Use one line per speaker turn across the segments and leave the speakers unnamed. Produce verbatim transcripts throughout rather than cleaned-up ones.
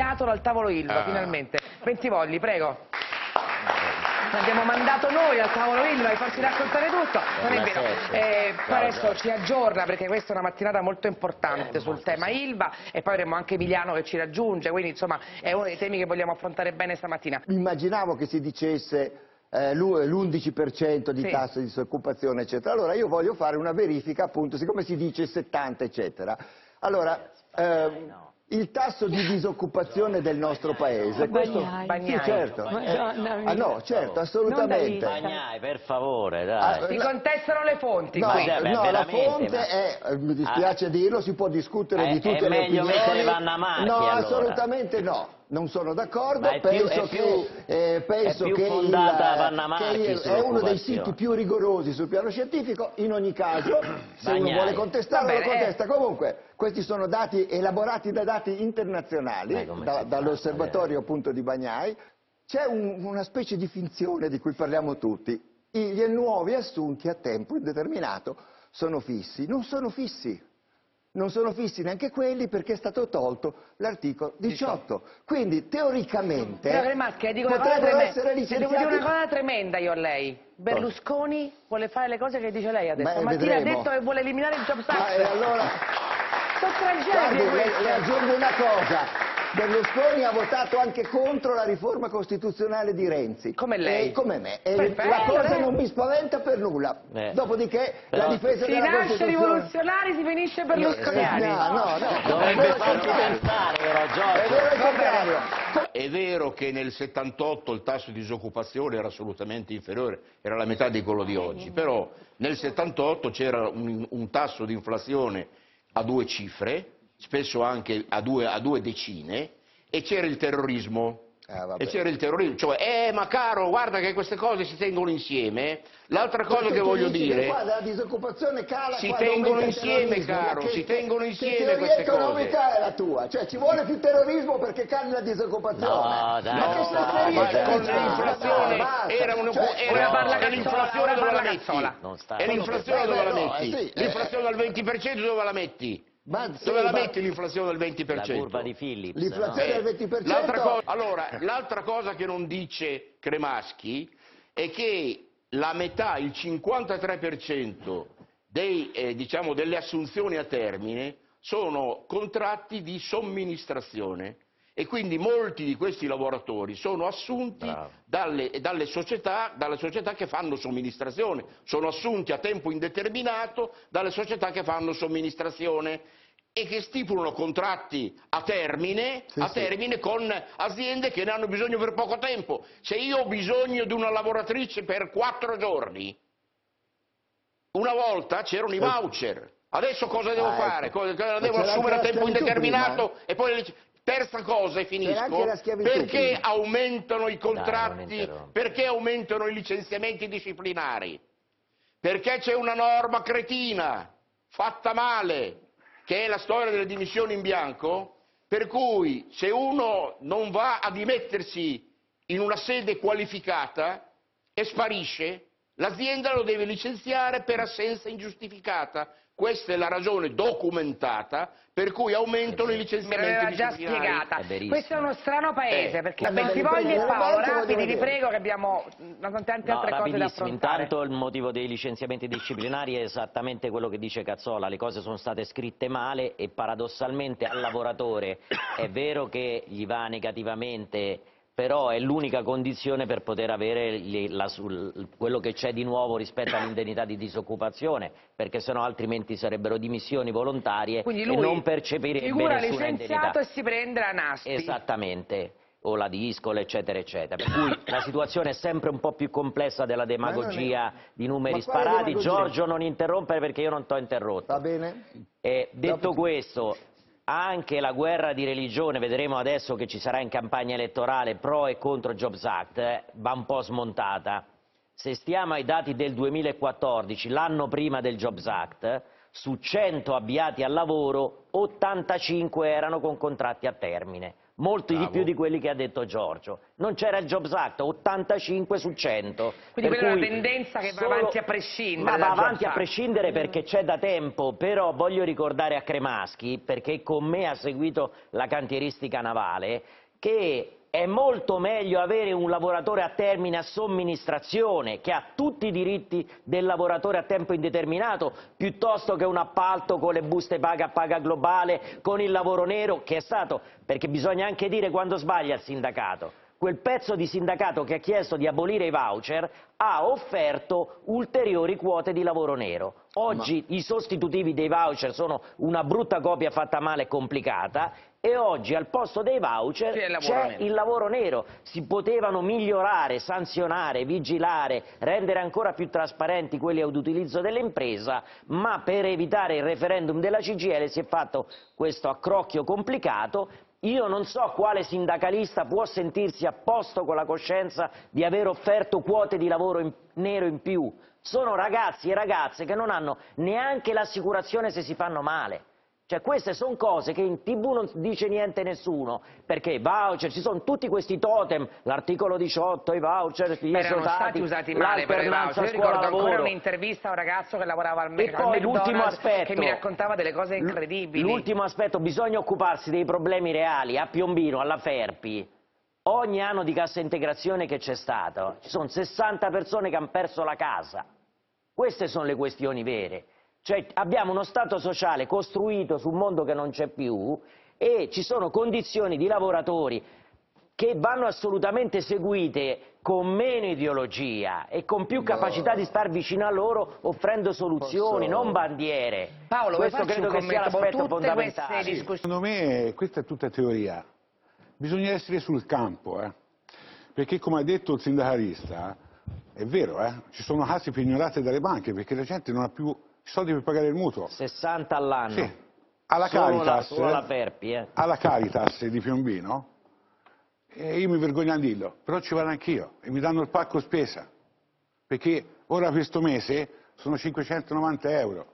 inviato dal tavolo Ilva,
Ah.
finalmente. Bentivolli, prego. L'abbiamo mandato noi al tavolo Ilva per farci raccontare tutto, non è vero. Eh, poi adesso ci aggiorna perché questa è una mattinata molto importante sul tema Ilva e poi avremo anche Emiliano che ci raggiunge, quindi insomma è uno dei temi che vogliamo affrontare bene stamattina.
Immaginavo che si dicesse eh, l'undici per cento di
Sì.
tasso di disoccupazione, eccetera. Allora io voglio fare una verifica, appunto, siccome si dice settanta, eccetera. Allora, ehm, il tasso di disoccupazione del nostro paese, questo,
Bagnai.
sì, certo, eh, ah, no, certo, assolutamente.
Bagnai, per favore, dai.
Ah,
Si
la-
contestano le fonti
No,
qui.
Beh, beh,
no, la
veramente,
fonte
ma-
è, eh, mi dispiace dirlo, si può discutere
È-
di
è
tutte le
meglio
opinioni.
mettere Vanna Marchi,
No,
allora.
assolutamente no. Non sono d'accordo,
Ma è più-
penso
è
che,
più-
eh, penso
è più
che,
fondata
il,
Vanna Marchi
che il- è uno dei
sull'occupazione.
siti più rigorosi sul piano scientifico. In ogni caso, se uno
Bagnai.
vuole contestarlo,
Va
lo
bene,
contesta. Comunque, questi sono dati elaborati da dati internazionali,
Ma come
da-
si fa?
dall'osservatorio appunto di Bagnai. C'è un- una specie di finzione di cui parliamo tutti. I- Gli nuovi assunti a tempo indeterminato sono fissi. Non sono fissi. Non sono fissi neanche quelli perché è stato tolto l'articolo diciotto. Quindi teoricamente
Però Cremaschi, le dico una cosa
potrebbero
tremenda.
essere
Le devo dire
licenziati.
una cosa tremenda io a lei. Berlusconi vuole fare le cose che dice lei adesso.
Beh,
Stamattina ha
vedremo.
detto che vuole eliminare il Jobs
Ah,
Act.
e allora,
Sono tragedie
guardi, le,
queste.
le aggiungo una cosa. Berlusconi ha votato anche contro la riforma costituzionale di Renzi.
Come lei.
E come me. E
Perfetto,
la cosa
eh.
non mi spaventa per nulla.
Eh.
Dopodiché
Però-
la difesa
Si
della
nasce
Costituzione...
rivoluzionari, si finisce berlusconiani.
No, no, no.
Dovrebbe
È vero il
farci
contrario.
pensare, però,
È
Giorgio.
vero il
Va
contrario.
È vero che nel settantotto il tasso di disoccupazione era assolutamente inferiore, era la metà di quello di oggi, però nel settantotto c'era un, un tasso di inflazione a due cifre, spesso anche a due, a due decine, e c'era il terrorismo.
Ah, vabbè.
E c'era il terrorismo, cioè, eh ma caro, guarda che queste cose si tengono insieme. L'altra cosa
Perché
che
tu
voglio
dici
dire...
che qua la disoccupazione cala,
Si
quando
tengono
aumenta il
insieme,
terrorismo.
caro,
Che-
si
che-
tengono
che
insieme
teoria
queste
economica è la tua? Cioè ci vuole più terrorismo perché cali la disoccupazione.
No, dai,
ma
no,
che
dai,
stronzeria
ma
stai
con
dicendo?
l'inflazione
Basta.
era un,
Cioè,
era,
ora parla
e
Cazzola,
l'inflazione
ora
dove la
parla
metti?
Cazzola.
Non sta-
E l'inflazione
Eh,
dove la
no,
metti?
eh, sì, eh.
L'inflazione del venti per cento dove la metti?
Ma sì,
Dove la
ma-
metti l'inflazione del venti per
La
cento?
curva di Phillips,
L'inflazione
no?
del venti per cento.
L'altra cosa, allora, l'altra cosa che non dice Cremaschi è che la metà, il cinquantatré per cento dei, eh, diciamo, delle assunzioni a termine sono contratti di somministrazione e quindi molti di questi lavoratori sono assunti dalle, dalle, società, dalle società che fanno somministrazione, sono assunti a tempo indeterminato dalle società che fanno somministrazione e che stipulano contratti a termine,
Sì,
a
sì.
termine con aziende che ne hanno bisogno per poco tempo. Se io ho bisogno di una lavoratrice per quattro giorni, una volta c'erano i voucher, adesso cosa devo
Ah,
fare?
ecco.
Cosa, la
Ma
devo
c'era
assumere a
anche la
tempo
schiavitù
indeterminato
prima,
e poi le... Terza cosa e
C'era anche la
finisco,
schiavitù
perché
prima.
aumentano i
Dai, non
contratti,
interrompi.
perché aumentano i licenziamenti disciplinari? Perché c'è una norma cretina, fatta male, che è la storia delle dimissioni in bianco, per cui se uno non va a dimettersi in una sede qualificata e sparisce, l'azienda lo deve licenziare per assenza ingiustificata. Questa è la ragione documentata per cui aumentano i
Me
licenziamenti
l'aveva già
disciplinari.
spiegata.
È verissimo.
Questo è uno strano paese,
Eh.
perché
Vabbè,
Bentivogli
le
e Paolo
banche
Rapidi,
voglio
vi
vedere.
prego, che abbiamo mm, tante
No,
altre cose da
rapidissimo,
affrontare.
intanto il motivo dei licenziamenti disciplinari è esattamente quello che dice Cazzola, le cose sono state scritte male e paradossalmente al lavoratore è vero che gli va negativamente, però è l'unica condizione per poter avere gli- la- sul- quello che c'è di nuovo rispetto all'indennità di disoccupazione, perché sennò altrimenti sarebbero dimissioni volontarie
Quindi
e
lui
non percepirebbe
figura
nessuna
licenziato
indennità.
e si prende la Nasti.
Esattamente, o la Discol, eccetera, eccetera. Per cui la situazione è sempre un po' più complessa della demagogia di numeri
Ma quale
sparati.
demagogia?
Giorgio, non interrompere perché io non t'ho interrotto.
Va bene?
Eh, detto
Dopo ti-
questo, anche la guerra di religione, vedremo adesso che ci sarà in campagna elettorale pro e contro Jobs Act, eh, va un po' smontata. Se stiamo ai dati del duemilaquattordici, l'anno prima del Jobs Act, su cento avviati al lavoro, ottantacinque erano con contratti a termine. molti
Bravo.
di più di quelli che ha detto Giorgio. Non c'era il Jobs Act, ottantacinque su cento.
Quindi
per
quella è
cui
una tendenza che va
solo-
avanti a prescindere
Ma
dal
va avanti
Jobs
a
Act.
prescindere perché c'è da tempo, però voglio ricordare a Cremaschi, perché con me ha seguito la cantieristica navale, che è molto meglio avere un lavoratore a termine a somministrazione che ha tutti i diritti del lavoratore a tempo indeterminato piuttosto che un appalto con le buste paga a paga globale, con il lavoro nero che è stato, perché bisogna anche dire quando sbaglia il sindacato. Quel pezzo di sindacato che ha chiesto di abolire i voucher ha offerto ulteriori quote di lavoro nero. Oggi i sostitutivi dei voucher sono una brutta copia fatta male e complicata e oggi al posto dei voucher
C'è il lavoro
c'è
nero.
il lavoro nero. Si potevano migliorare, sanzionare, vigilare, rendere ancora più trasparenti quelli ad utilizzo dell'impresa, ma per evitare il referendum della C G I L si è fatto questo accrocchio complicato. Io non so quale sindacalista può sentirsi a posto con la coscienza di aver offerto quote di lavoro in- nero in più. Sono ragazzi e ragazze che non hanno neanche l'assicurazione se si fanno male. Cioè queste sono cose che in tv non dice niente nessuno, perché voucher, ci sono tutti questi totem, l'articolo diciotto, i voucher, gli
Erano
esodati,
stati usati male per i
l'alternanza
voucher. Io ricordo ancora
scuola-lavoro.
un'intervista a un ragazzo che lavorava al,
E
al
poi l'ultimo
McDonald's
aspetto,
che mi raccontava delle cose
l-
incredibili.
L'ultimo aspetto, bisogna occuparsi dei problemi reali. A Piombino, alla Ferpi, ogni anno di cassa integrazione che c'è stato, ci sono sessanta persone che hanno perso la casa. Queste sono le questioni vere. Cioè abbiamo uno Stato sociale costruito su un mondo che non c'è più e ci sono condizioni di lavoratori che vanno assolutamente seguite con meno ideologia e con più capacità di star vicino a loro offrendo soluzioni,
Posso-
non bandiere.
Paolo, vuoi
Questo
farci
credo
un
che sia
commento?
l'aspetto
Tutte
fondamentale.
queste
Sì,
discussioni.
secondo me questa è tutta teoria. Bisogna essere sul campo, eh. Perché come ha detto il sindacalista, è vero, eh, ci sono case pignorate dalle banche perché la gente non ha più i soldi per pagare il mutuo.
sessanta all'anno.
Sì. Alla
Solo la-
Caritas,
solo la Ferpi, eh.
alla Caritas di Piombino, e io mi vergogno a dirlo, però ci vado anch'io e mi danno il pacco spesa, perché ora questo mese sono cinquecentonovanta euro,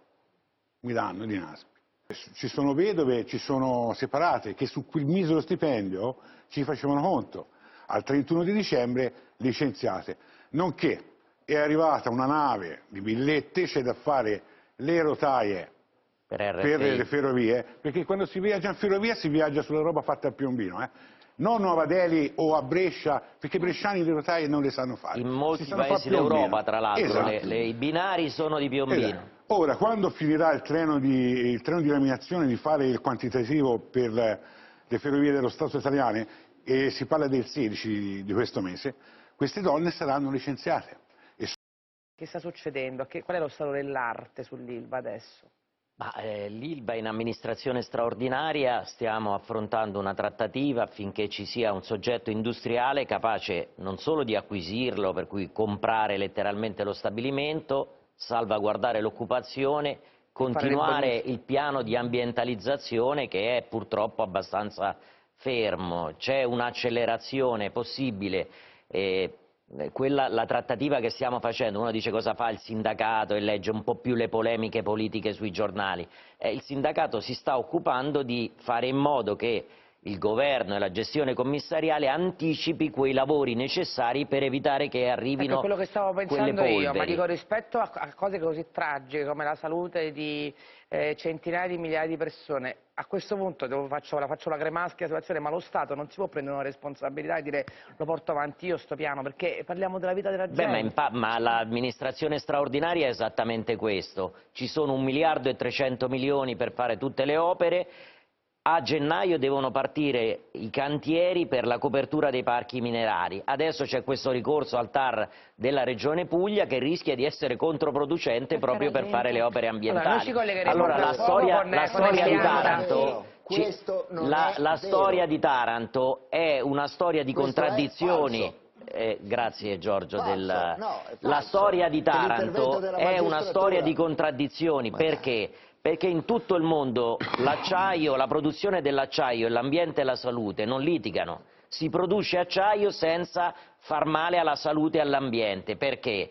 mi danno di N A S P. Ci sono vedove, ci sono separate che su quel misero stipendio ci facevano conto, al trentuno di dicembre licenziate, nonché è arrivata una nave di villette, c'è da fare le rotaie
Per R F I.
per le ferrovie, perché quando si viaggia in ferrovia si viaggia sulla roba fatta a Piombino, eh? Non Nuova Delhi o a Brescia, perché i bresciani le rotaie non le sanno fare.
In
Si
molti
sanno fare
paesi
Piombino.
d'Europa, tra l'altro,
Esatto.
le- le- i binari sono di Piombino.
Esatto. Ora, quando finirà il treno, di, il treno di laminazione di fare il quantitativo per le, le ferrovie dello Stato italiane, e si parla del sedici di, di questo mese, queste donne saranno licenziate. E
Che sta succedendo? Che- qual è lo stato dell'arte sull'Ilva adesso?
Ma eh, l'Ilva in amministrazione straordinaria stiamo affrontando una trattativa affinché ci sia un soggetto industriale capace non solo di acquisirlo, per cui comprare letteralmente lo stabilimento, salvaguardare l'occupazione, continuare
bonifiche.
il piano di ambientalizzazione che è purtroppo abbastanza fermo. C'è un'accelerazione possibile. eh, Eh, Quella, la trattativa che stiamo facendo, uno dice cosa fa il sindacato e legge un po' più le polemiche politiche sui giornali, eh, il sindacato si sta occupando di fare in modo che il governo e la gestione commissariale anticipi quei lavori necessari per evitare che
Ecco,
arrivino
è quello che stavo
quelle
pensando io, ma
polveri.
dico rispetto a, a cose così tragiche come la salute di eh, centinaia di migliaia di persone, a questo punto devo, faccio, la faccio la cremaschi la situazione, ma lo Stato non si può prendere una responsabilità e dire lo porto avanti io sto piano, perché parliamo della vita della gente.
Beh, ma, in pa- ma l'amministrazione straordinaria è esattamente questo. Ci sono un miliardo e trecento milioni per fare tutte le opere. A gennaio devono partire i cantieri per la copertura dei parchi minerari. Adesso c'è questo ricorso al T A R della Regione Puglia che rischia di essere controproducente proprio per fare le opere ambientali.
Allora, noi ci collegheremo
Allora,
tra
la
poco
storia,
con-
la
con
storia di
Eliana.
Taranto, ci-
Questo non
la,
è
la
vero.
storia di Taranto è una storia di
Questo è
contraddizioni.
falso.
Eh, grazie Giorgio.
Falso,
del-
no, è
la
falso.
storia di
È l'intervento
Taranto
della
è una
magistratura.
storia di contraddizioni.
Ma
Perché? Perché in tutto il mondo l'acciaio, la produzione dell'acciaio e l'ambiente e la salute non litigano. Si produce acciaio senza far male alla salute e all'ambiente. Perché?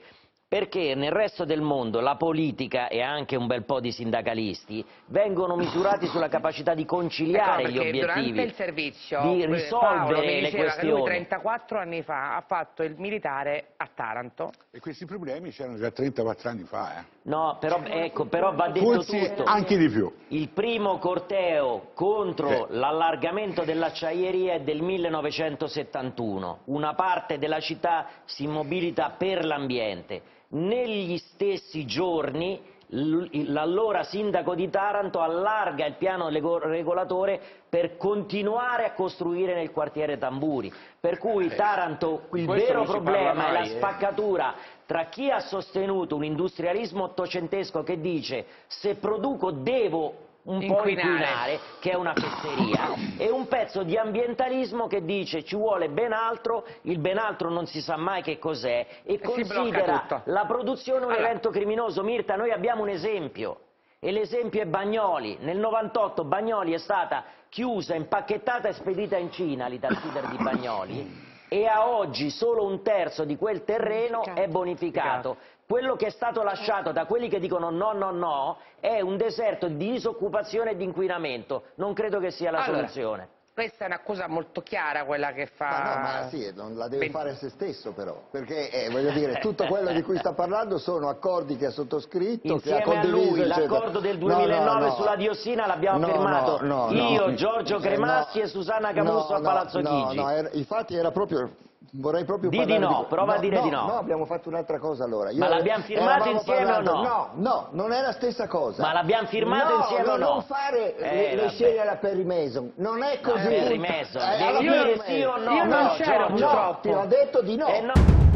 perché nel resto del mondo la politica e anche un bel po' di sindacalisti vengono misurati sulla capacità di conciliare
Ecco,
gli
perché
obiettivi,
durante il servizio
di
eh, Paolo
risolvere
mi
le
diceva che lui
questioni.
trentaquattro anni fa ha fatto il militare a Taranto.
E questi problemi c'erano già trentaquattro anni fa, eh.
No, però, ecco, però va detto
Forse
tutto.
anche di più.
Il primo corteo contro
Eh.
l'allargamento dell'acciaieria è del millenovecentosettantuno. Una parte della città si mobilita per l'ambiente. Negli stessi giorni l'allora sindaco di Taranto allarga il piano regolatore per continuare a costruire nel quartiere Tamburi. Per cui Taranto, il
questo
vero
non si
problema
parla
è la
mai, eh.
spaccatura tra chi ha sostenuto un industrialismo ottocentesco che dice se produco devo un po'
Inquinare.
inquinare, che è una fesseria, e un pezzo di ambientalismo che dice ci vuole ben altro, il ben altro non si sa mai che cos'è, e
si blocca
considera
tutto.
la produzione un
Allora.
evento criminoso. Mirta, noi abbiamo un esempio, e l'esempio è Bagnoli. Nel novantotto Bagnoli è stata chiusa, impacchettata e spedita in Cina, l'Italsider di Bagnoli, e a oggi solo un terzo di quel terreno è bonificato. Quello che è stato lasciato da quelli che dicono no, no, no, è un deserto di disoccupazione e di inquinamento. Non credo che sia la
Allora,
soluzione.
Questa è un'accusa molto chiara, quella che fa...
Ma no, ma sì, non la deve
Ben-
fare a se stesso però, perché eh, voglio dire, tutto quello di cui sta parlando sono accordi che ha sottoscritto, che ha
Insieme a
condiviso,
lui
eccetera.
l'accordo del
No, no,
duemilanove
no.
sulla diossina l'abbiamo
No,
firmato
no, no,
io,
no.
Giorgio
Eh,
Cremaschi
no.
e Susanna Camusso
No,
a Palazzo
no,
Chigi.
No, era, infatti era proprio... Vorrei proprio
Di di
parlare
no,
que-
prova a dire di no.
No, abbiamo fatto un'altra cosa allora. Io-
Ma l'abbiamo firmato
eravamo
insieme o
parlando-
no?
No, no, non è la stessa cosa.
Ma l'abbiamo firmato
no,
insieme
no,
o no?
non fare
Eh,
le, le
vabbè.
scene alla Perry Mason. Non è così.
Perry Mason, devi
alla
dire
Perry
sì o
Mason.
no,
Io non
però,
c'ero,
Giorgio.
No, ti ho detto di no.
Eh, no.